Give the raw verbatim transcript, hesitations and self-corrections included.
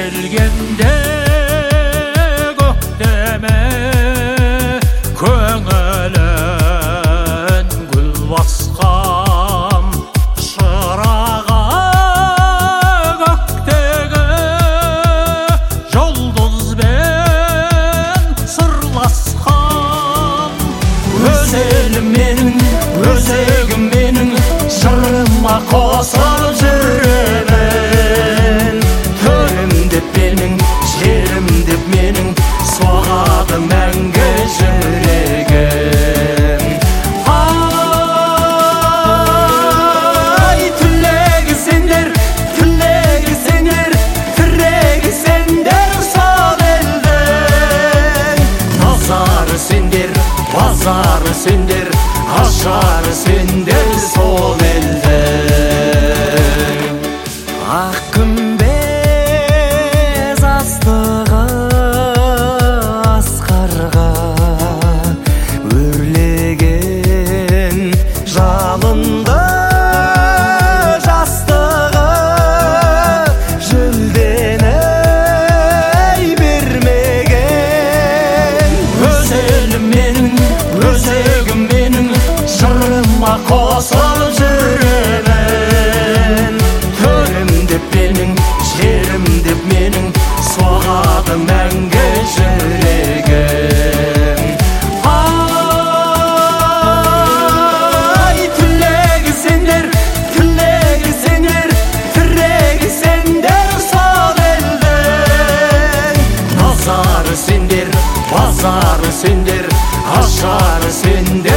келгенде көктеме көңілін гүл басқам шырағы көктегі жұлдызбен сырласқан өз елім менің, өзегім менің, жырыма қосып жүремін. Төрім деп менің, жерім деп менің, соғады мәңгі жүрегім. Ай, түлегі сендер, түлегі сендер, тірегі сендер сол елдің. Назары сендер, базары сендер, ашары сендер сол елдің. Ақ күмбез астығы асқарға өрлеген жалынды жастығы жүлдені бермеген. Өз елім менің, өзегім менің, жырыма қосып жүремін. Төрім деп менің, жерім деп менің, соғады мәңгі жүрегім. Ай, түлегі сендер, түлегі сендер, тірегі сендер сол елдің. Назары сендер, базары сендер, ашары сендер